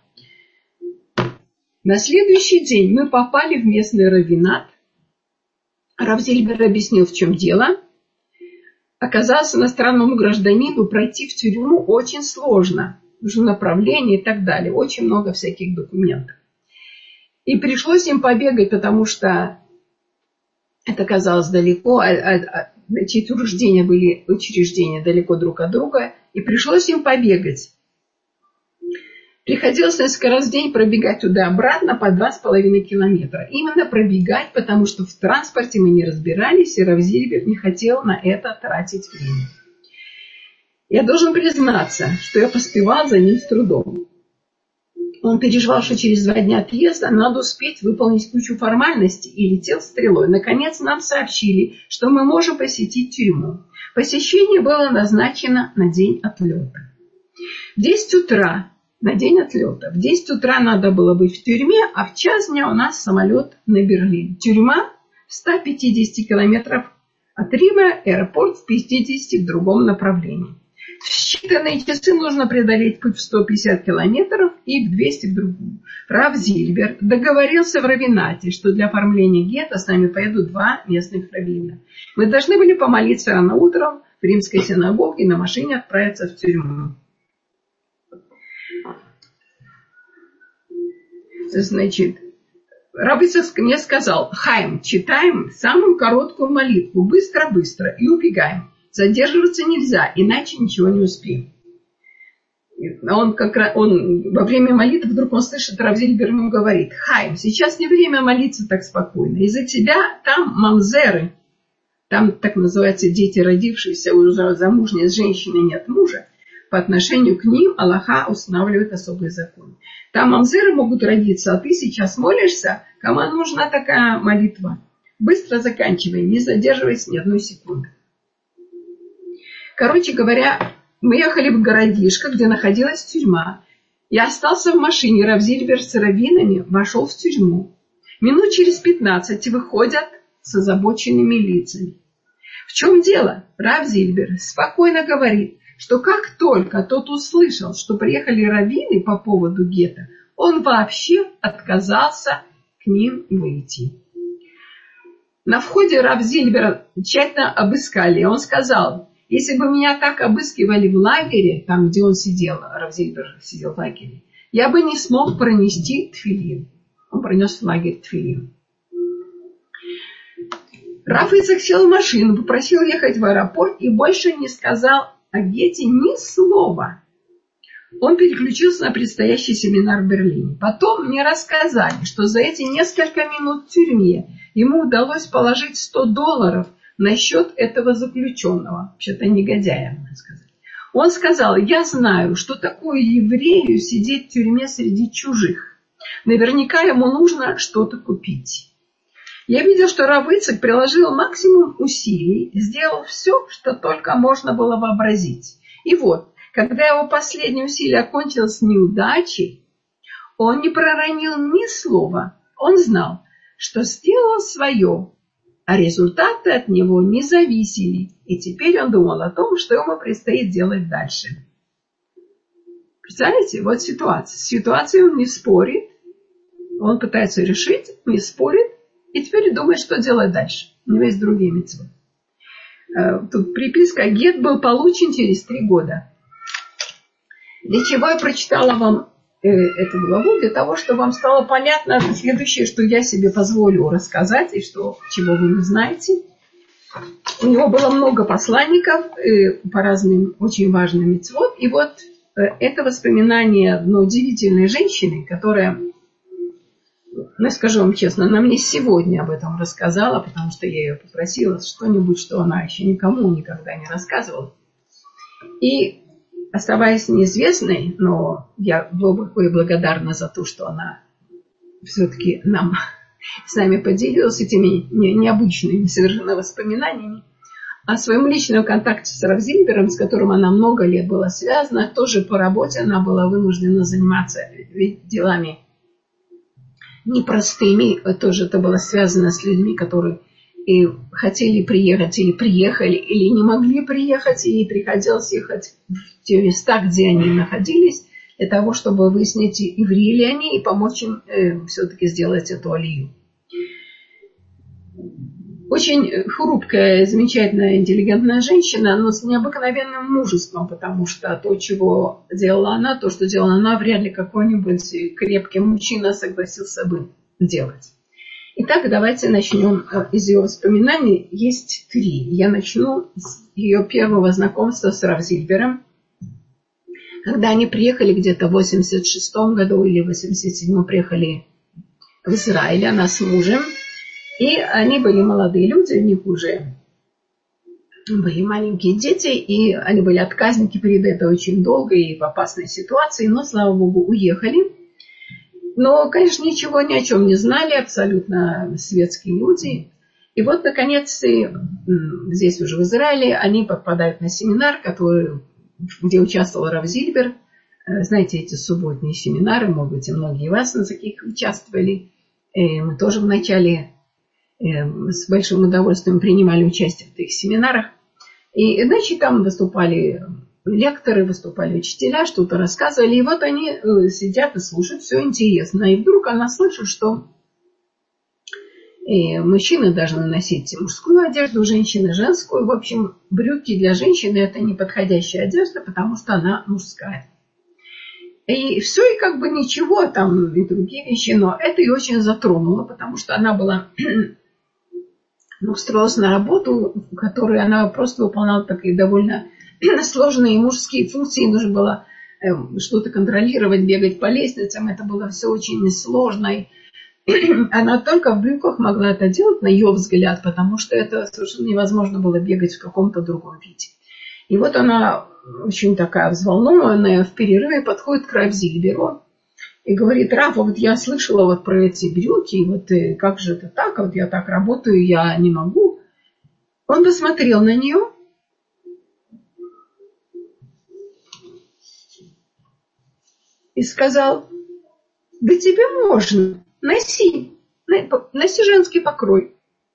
A: На следующий день мы попали в местный равинат. Рав Зильбер объяснил, в чем дело. Оказалось, иностранному гражданину пройти в тюрьму очень сложно. Нужно направление и так далее. Очень много всяких документов. И пришлось им побегать, потому что это казалось далеко. А, а, эти учреждения были учреждения далеко друг от друга. И пришлось им побегать. Приходилось несколько раз в день пробегать туда-обратно по два с половиной километра. Именно пробегать, потому что в транспорте мы не разбирались, и Рав Зильбер не хотел на это тратить время. Я должен признаться, что я поспевал за ним с трудом. Он переживал, что через два дня отъезда надо успеть выполнить кучу формальностей, и летел стрелой. Наконец нам сообщили, что мы можем посетить тюрьму. Посещение было назначено на день отлета. В десять утра На день отлета. В десять утра надо было быть в тюрьме, а в час дня у нас самолет на Берлин. Тюрьма в ста пятидесяти километрах от Рима, аэропорт в пятидесяти в другом направлении. В считанные часы нужно преодолеть путь в сто пятьдесят километров и в двести в другую. Рав Зильбер договорился в равинате, что для оформления гета с нами поедут два местных раввина. Мы должны были помолиться рано утром в римской синагоге и на машине отправиться в тюрьму. Значит, Рав Ицхак мне сказал: Хайм, читаем самую короткую молитву, быстро-быстро и убегаем. Задерживаться нельзя, иначе ничего не успеем. Он, как раз, он во время молитвы вдруг он слышит, Рав Зильбер ему говорит: Хайм, сейчас не время молиться так спокойно. Из-за тебя там мамзеры, там так называются дети, родившиеся у замужней женщины, нет мужа. По отношению к ним Аллаха устанавливает особый закон. Там мамзеры могут родиться, а ты сейчас молишься, кому нужна такая молитва. Быстро заканчивай, не задерживаясь ни одной секунды. Короче говоря, мы ехали в городишко, где находилась тюрьма. Я остался в машине. Рав Зильбер с раввинами вошел в тюрьму. Минут через пятнадцать выходят с озабоченными лицами. В чем дело? Рав Зильбер спокойно говорит, что как только тот услышал, что приехали раввины по поводу гета, он вообще отказался к ним выйти. На входе Рав Зильбера тщательно обыскали. Он сказал: если бы меня так обыскивали в лагере, там, где он сидел, Рав Зильбер сидел в лагере, я бы не смог пронести тфилин. Он пронес в лагерь тфилин. Рав Ицхак сел в машину, попросил ехать в аэропорт и больше не сказал о гете ни слова. Он переключился на предстоящий семинар в Берлине. Потом мне рассказали, что за эти несколько минут в тюрьме ему удалось положить сто долларов на счет этого заключенного. Вообще-то негодяя, можно сказать. Он сказал: я знаю, что такое еврею сидеть в тюрьме среди чужих. Наверняка ему нужно что-то купить. Я видел, что Рав Ицхак приложил максимум усилий, сделал все, что только можно было вообразить. И вот, когда его последнее усилие окончилось неудачей, он не проронил ни слова. Он знал, что сделал свое. а результаты от него не зависели. И теперь он думал о том, что ему предстоит делать дальше. Представляете, вот ситуация. С ситуацией он не спорит, он пытается решить, не спорит, и теперь думает, что делать дальше. У него есть другие мицвот. Тут приписка: гет был получен через три года. Для чего я прочитала вам э, эту главу? Для того, чтобы вам стало понятно следующее, что я себе позволю рассказать, и что, чего вы не знаете. У него было много посланников э, по разным очень важным мицвот. И вот э, это воспоминание одной удивительной женщины, которая, ну, скажу вам честно, она мне сегодня об этом рассказала, потому что я ее попросила что-нибудь, что она еще никому никогда не рассказывала. И оставаясь неизвестной, но я глубоко и благодарна за то, что она все-таки нам, с нами поделилась этими необычными совершенно воспоминаниями о своем личном контакте с Рав Зильбером, с которым она много лет была связана. Тоже по работе она была вынуждена заниматься делами непростыми. Тоже это было связано с людьми, которые и хотели приехать, или приехали, или не могли приехать, и приходилось ехать в те места, где они находились, для того, чтобы выяснить, евреи ли они, и помочь им э, все-таки сделать эту алию. Очень хрупкая, замечательная, интеллигентная женщина, но с необыкновенным мужеством, потому что то, чего делала она, то, что делала она, вряд ли какой-нибудь крепкий мужчина согласился бы делать. Итак, давайте начнем из ее воспоминаний. Есть три. Я начну с ее первого знакомства с Рав Зильбером. Когда они приехали где-то в восемьдесят шестом году или в восемьдесят седьмом приехали в Израиль, она с мужем. И они были молодые люди, у них уже были маленькие дети, и они были отказники перед этой очень долгой и в опасной ситуации, но, слава Богу, уехали. Но, конечно, ничего ни о чем не знали, абсолютно светские люди. И вот, наконец, здесь уже в Израиле они попадают на семинар, который, где участвовал Рав Зильбер. Знаете, эти субботние семинары, может быть, и многие из вас на таких участвовали. И мы тоже вначале с большим удовольствием принимали участие в этих семинарах. И, значит, там выступали лекторы, выступали учителя, что-то рассказывали. И вот они сидят и слушают, все интересно. И вдруг она слышит, что мужчины должны носить мужскую одежду, женщины женскую. В общем, брюки для женщины — это неподходящая одежда, потому что она мужская. И все, и как бы ничего, там и другие вещи, но это ее очень затронуло, потому что она была... устроилась на работу, в которой она просто выполняла такие довольно сложные мужские функции. Нужно было э, что-то контролировать, бегать по лестницам. Это было все очень сложно. Она только в брюках могла это делать, на ее взгляд, потому что это совершенно невозможно было бегать в каком-то другом виде. И вот она очень такая взволнованная в перерыве подходит к Рав Зильберу и говорит: Рав, вот я слышала вот про эти брюки, вот и как же это так, вот я так работаю, я не могу. Он посмотрел на нее и сказал: да тебе можно, носи, носи женский покрой.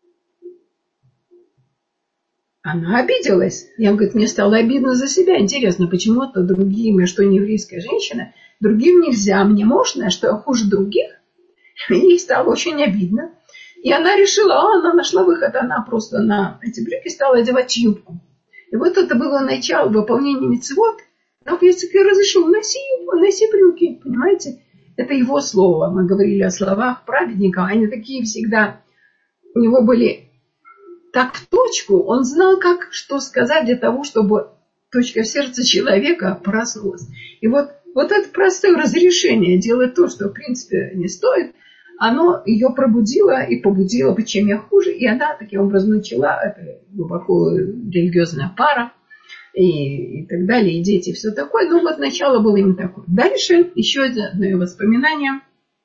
A: Она обиделась. Я, говорит, мне стало обидно за себя. Интересно, почему-то другим, я что, не еврейская женщина, другим нельзя, мне можно, а что я хуже других? Ей стало очень обидно. И она решила, а, она нашла выход, она просто на эти брюки стала одевать юбку. И вот это было начало выполнения мицвот. Но если разрешил, носи юбку, носи брюки, понимаете? Это его слово. Мы говорили о словах праведника, они такие всегда, у него были так в точку, он знал, как что сказать для того, чтобы точка в сердце человека проснулась. И вот, вот это простое разрешение делать то, что в принципе не стоит, оно ее пробудило и побудило, чем я хуже. И она таким образом начала, это глубоко религиозная пара, и, и так далее, и дети, и все такое. Ну вот начало было именно такое. Дальше еще одно ее воспоминание,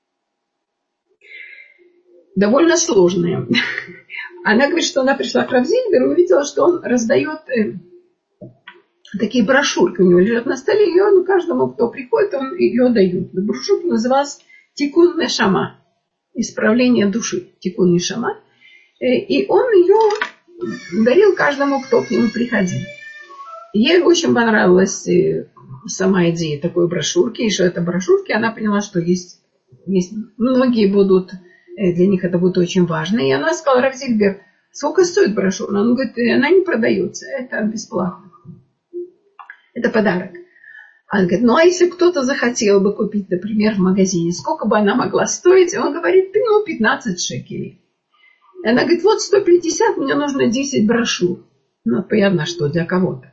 A: довольно сложное. Она говорит, что она пришла к Рав Зильберу и увидела, что он раздает э, такие брошюрки. У него лежат на столе, и он каждому, кто приходит, он ее дает. Брошюрка называлась «Тикун нешама», исправление души. Тикун нешама. И он ее дарил каждому, кто к нему приходил. Ей очень понравилась сама идея такой брошюрки, и что это брошюрки, она поняла, что есть, есть многие будут, для них это будет очень важно. И она сказала: Рав Зильбер, сколько стоит брошюра? Он говорит: она не продается, это бесплатно. Это подарок. Она говорит: ну а если кто-то захотел бы купить, например, в магазине, сколько бы она могла стоить? И он говорит: ну, пятнадцать шекелей. И она говорит: вот сто пятьдесят, мне нужно десять брошюр. Ну, понятно, что для кого-то.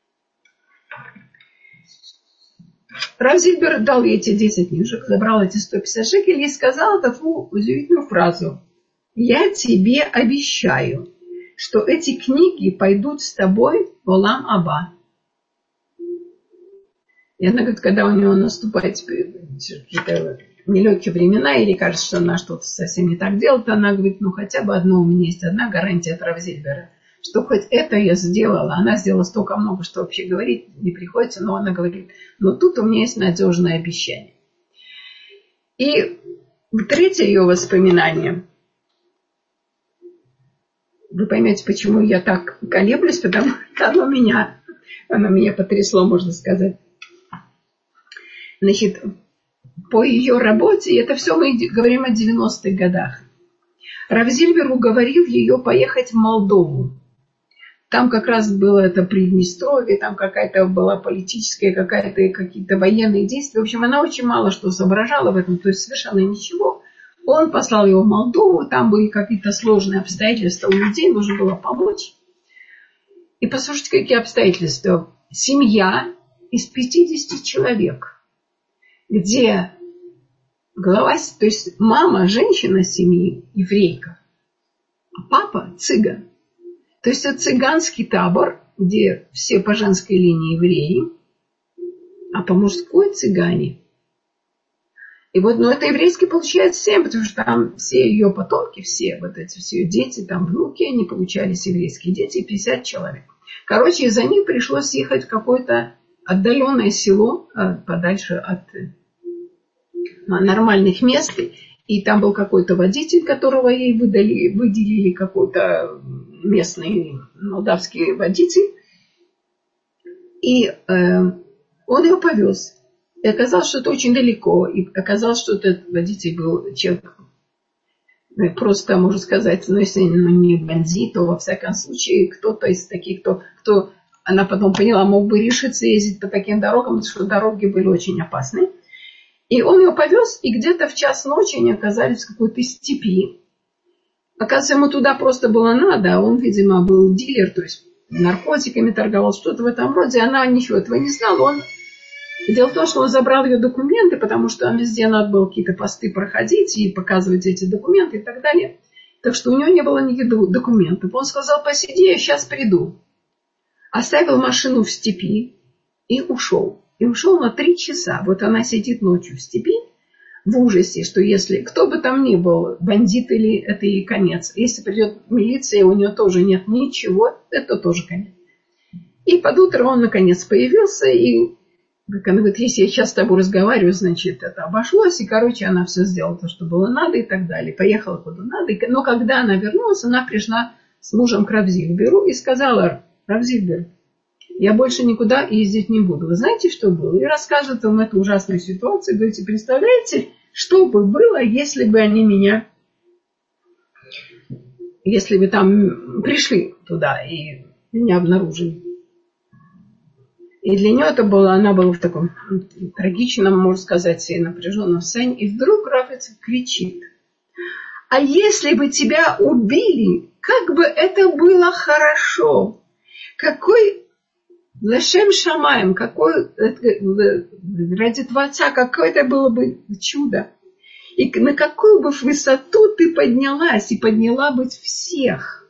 A: Рав Зильбер дал ей эти десять книжек, забрал эти сто пятьдесят шекелей и сказал такую удивительную фразу: я тебе обещаю, что эти книги пойдут с тобой в Олам Аба. И она говорит, когда у него наступают какие-то нелегкие времена, или кажется, что она что-то совсем не так делает, она говорит: ну хотя бы одно у меня есть, одна гарантия от Рав Зильбера, что хоть это я сделала. Она сделала столько много, что вообще говорить не приходится, но она говорит: но тут у меня есть надежное обещание. И третье ее воспоминание. Вы поймете, почему я так колеблюсь, потому что оно меня, оно меня потрясло, можно сказать. Значит, по ее работе, это все мы говорим о девяностых годах, Рав Зильбер уговорил ее поехать в Молдову. Там как раз было это Приднестровье, там какая-то была политическая, какая-то, какие-то военные действия. В общем, она очень мало что соображала в этом, то есть совершенно ничего. Он послал его в Молдову, там были какие-то сложные обстоятельства у людей, нужно было помочь. И послушайте, какие обстоятельства. Семья из пятидесяти человек, где глава, то есть мама, женщина семьи, еврейка, а папа цыган. То есть это цыганский табор, где все по женской линии евреи, а по мужской цыгане. И вот, ну, это еврейский получается семь, потому что там все ее потомки, все вот эти, все ее дети, там внуки, они получались еврейские дети, пятьдесят человек. Короче, из-за них пришлось ехать в какое-то отдаленное село, подальше от нормальных мест. И там был какой-то водитель, которого ей выдали, выделили, какой-то местный молдавский водитель. И э, он ее повез. И оказалось, что это очень далеко. И оказалось, что этот водитель был человек просто, можно сказать, ну, если ну, не бандит, то во всяком случае кто-то из таких, кто, кто, она потом поняла, мог бы решиться ездить по таким дорогам, потому что дороги были очень опасны. И он ее повез, и где-то в час ночи они оказались в какой-то степи. Оказывается, ему туда просто было надо, а он, видимо, был дилер, то есть наркотиками торговал, что-то в этом роде. Она ничего этого не знала. Он... Дело в том, что он забрал ее документы, потому что везде надо было какие-то посты проходить и показывать эти документы и так далее. Так что у него не было никаких документов. Он сказал: посиди, я сейчас приду. Оставил машину в степи и ушел. И ушел на три часа. Вот она сидит ночью в степи в ужасе, что если кто бы там ни был, бандит или это ей конец. Если придет милиция, у нее тоже нет ничего, это тоже конец. И под утро он наконец появился, и как она говорит: если я сейчас с тобой разговариваю, значит, это обошлось. И, короче, она все сделала то, что было надо и так далее. Поехала куда надо. Но когда она вернулась, она пришла с мужем к Рав Зильберу и сказала: Рав Зильбер, я больше никуда ездить не буду. Вы знаете, что было? И рассказывает вам эту ужасную ситуацию. Говорите: представляете, что бы было, если бы они меня, если бы там пришли туда и меня обнаружили. И для нее это было, она была в таком трагичном, можно сказать, и напряженном состоянии. И вдруг Рав кричит: а если бы тебя убили, как бы это было хорошо! Какой Лашем Шамаем, какой, ради Творца, какое это было бы чудо. И на какую бы высоту ты поднялась и подняла бы всех.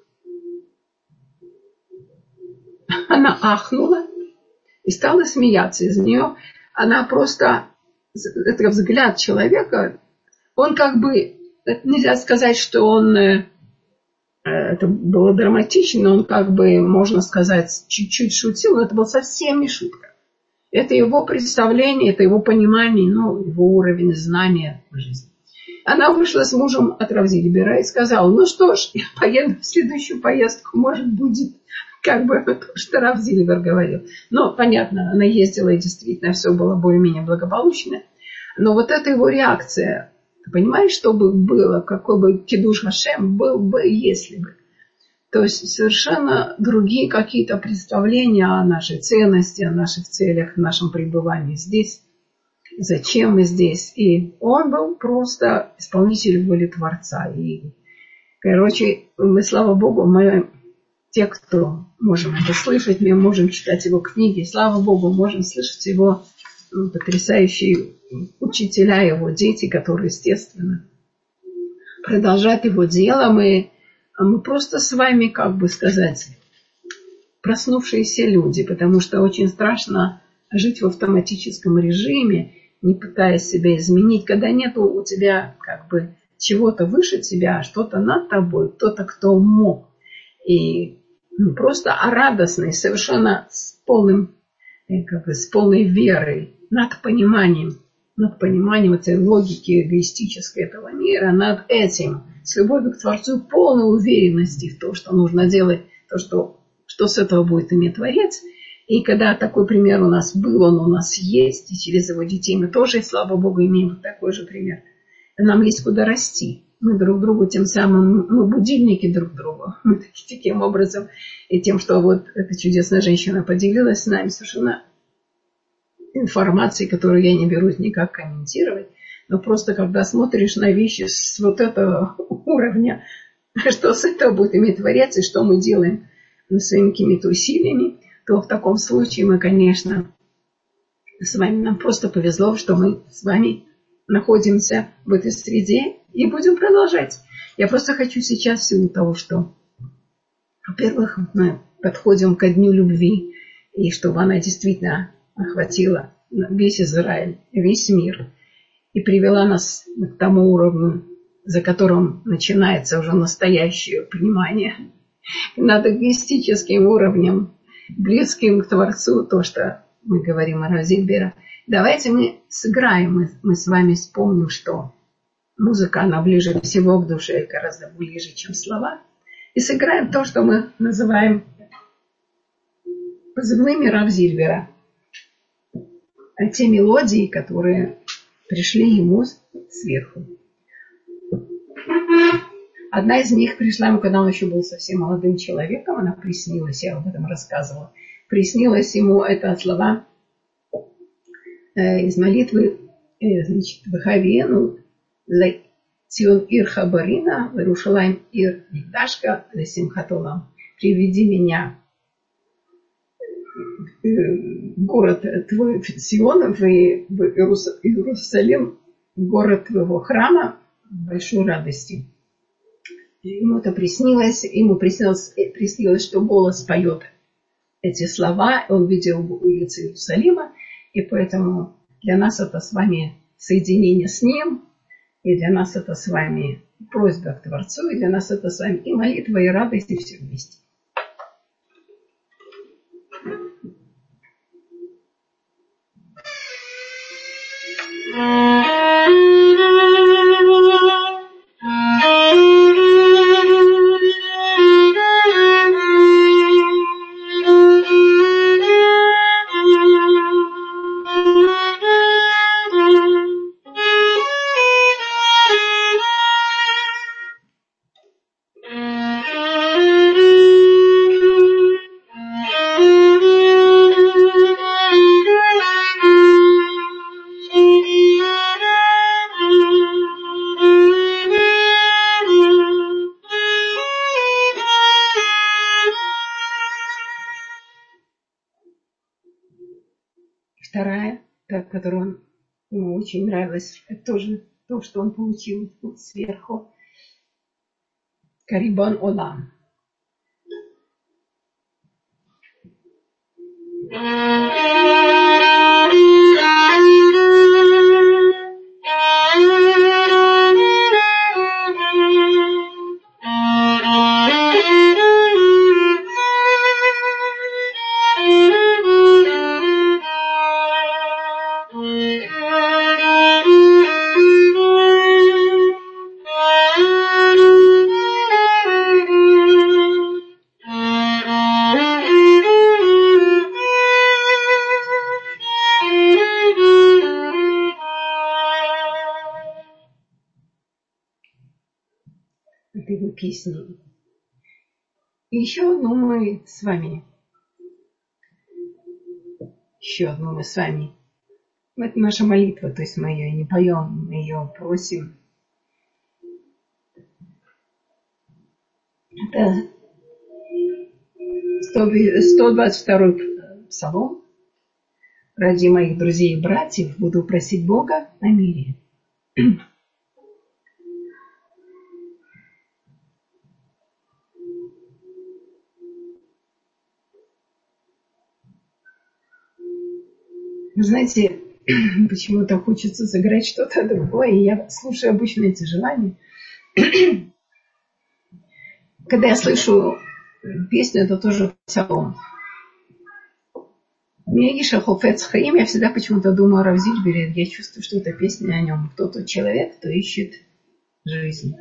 A: Она ахнула и стала смеяться из нее. Она просто, это взгляд человека, он как бы, нельзя сказать, что он, это было драматично, он как бы, можно сказать, чуть-чуть шутил, но это было совсем не шутка. Это его представление, это его понимание, ну, его уровень знания в жизни. Она вышла с мужем от Рав Зильбера и сказала: ну что ж, я поеду в следующую поездку, может, будет как бы то, что Рав Зильбер говорил. Но, понятно, она ездила, и действительно все было более-менее благополучно. Но вот эта его реакция, ты понимаешь, что бы было, какой бы кидуш Хашем был бы, если бы. То есть совершенно другие какие-то представления о нашей ценности, о наших целях, о нашем пребывании здесь. Зачем мы здесь? И он был просто исполнитель воли Творца. И, короче, мы, слава Богу, мы, те, кто можем это слышать, мы можем читать его книги, слава Богу, можем слышать его потрясающие учителя, его дети, которые, естественно, продолжают его дело. Мы, мы просто с вами, как бы сказать, проснувшиеся люди, потому что очень страшно жить в автоматическом режиме, не пытаясь себя изменить, когда нету у тебя как бы чего-то выше тебя, что-то над тобой, кто-то, кто мог. И не просто, а радостный, совершенно с полным, как бы, с полной верой, над пониманием, над пониманием этой логики эгоистической этого мира, над этим, с любовью к Творцу, полной уверенности в том, что нужно делать, то, что, что с этого будет иметь Творец. И когда такой пример у нас был, он у нас есть, и через его детей мы тоже, слава Богу, имеем такой же пример. Нам есть куда расти. Мы друг другу тем самым, мы будильники друг другу. Мы таким образом, и тем, что вот эта чудесная женщина поделилась с нами совершенно информацией, которую я не берусь никак комментировать, но просто когда смотришь на вещи с вот этого уровня, что с этого будет иметь Творец, и что мы делаем своими какими-то усилиями, то в таком случае мы, конечно, с вами, нам просто повезло, что мы с вами находимся в этой среде и будем продолжать. Я просто хочу сейчас, в силу того, что, во-первых, мы подходим ко Дню любви, и чтобы она действительно охватила весь Израиль, весь мир, и привела нас к тому уровню, за которым начинается уже настоящее понимание, над эгоистическим уровнем, близким к Творцу, то, что мы говорим о Рав Зильбера. Давайте мы сыграем, мы, мы с вами вспомним, что музыка, она ближе всего к душе, гораздо ближе, чем слова. И сыграем то, что мы называем позывными Рав Зильбера. Те мелодии, которые пришли ему сверху. Одна из них пришла ему, когда он еще был совсем молодым человеком. Она приснилась, я об этом рассказывала. Приснилась ему это слова э, из молитвы, э, значит, «Вахавиену ле-цион ир хабарина, ле-рушалаим ир мигдашка, ле-симхатолам». «Приведи меня в город твой, в Сион, в Иерусалим, город твоего храма, большой радости». Ему это приснилось, ему приснилось, приснилось, что голос поет эти слова, он видел улицы Иерусалима, и поэтому для нас это с вами соединение с ним, и для нас это с вами просьба к Творцу, и для нас это с вами и молитва, и радость, и все вместе. Вторая, та, которая ему очень нравилась, это тоже то, что он получил сверху. Карибан Олам. этой его песни. И еще одну мы с вами, еще одну мы с вами. Это наша молитва, то есть мы ее не поем, мы ее просим. Это сто двадцать второй псалом. Ради моих друзей и братьев буду просить Бога о мире. Вы знаете, почему-то хочется сыграть что-то другое, и я слушаю обычно эти желания. Когда я слышу песню, это тоже псалом. Мегиша Хофец Хаим, я всегда почему-то думаю о Рав Зильбере. Я чувствую, что это песня о нем. Кто тот человек, кто ищет жизнь.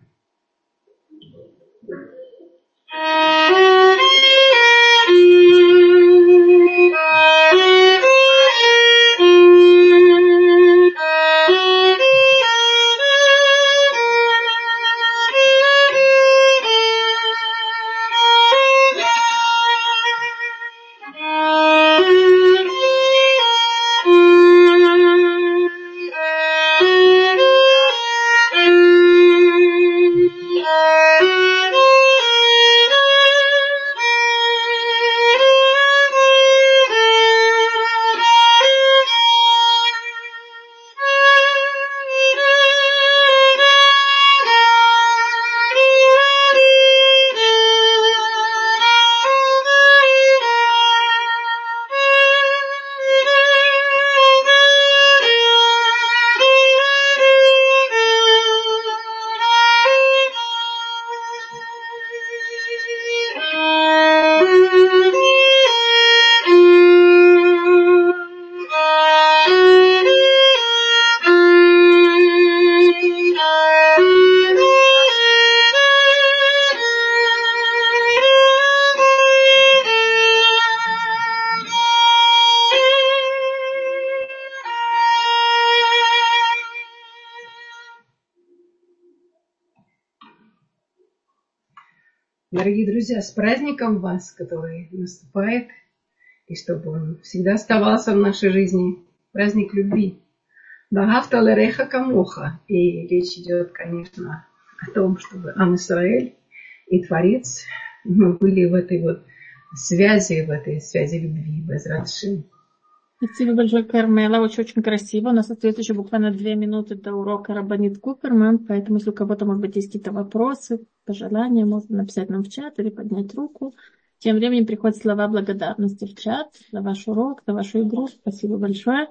A: Дорогие друзья, с праздником вас, который наступает, и чтобы он всегда оставался в нашей жизни. Праздник любви. Вагафта лереха камоха. И речь идет, конечно, о том, чтобы Ам Исраэль и Творец, мы были в этой вот связи, в этой связи любви, Безрат Шем.
B: Спасибо большое, Кармела. Очень-очень красиво. У нас остается еще буквально две минуты до урока Рабанит Куперман, поэтому если у кого-то, может быть, есть какие-то вопросы, пожелания, можно написать нам в чат или поднять руку. Тем временем приходят слова благодарности в чат за ваш урок, за вашу игру. Спасибо большое.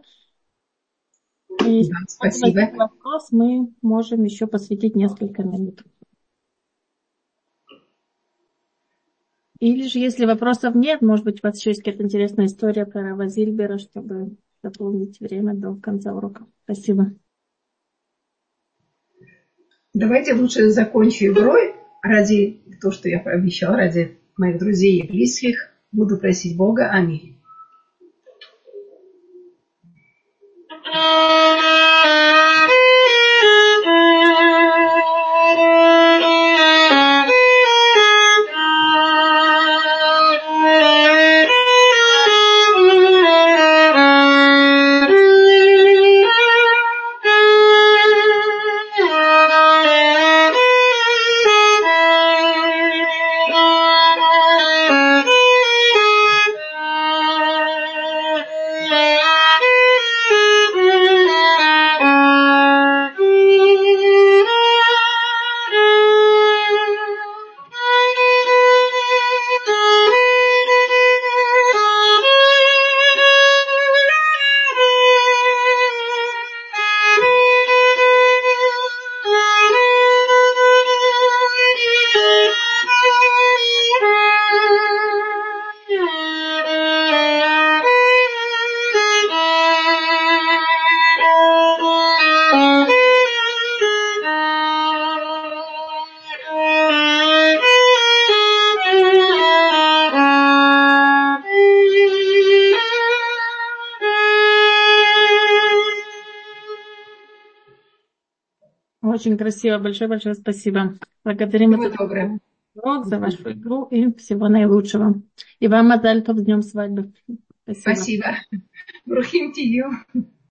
B: И если
A: Да, спасибо.
B: вопрос, мы можем еще посвятить несколько минут. Или же, если вопросов нет, может быть, у вас еще есть какая-то интересная история про Рава Зильбера, чтобы заполнить время до конца урока. Спасибо.
A: Давайте лучше закончу игрой. Ради того, что я пообещала, ради моих друзей и близких, буду просить Бога о мире.
B: очень красиво. Большое-большое спасибо. Благодарим
A: Всего доброго.
B: урок, за вашу игру и всего наилучшего. И вам, Мазаль тов, с днем свадьбы. Спасибо.
A: Спасибо. Брухим тию.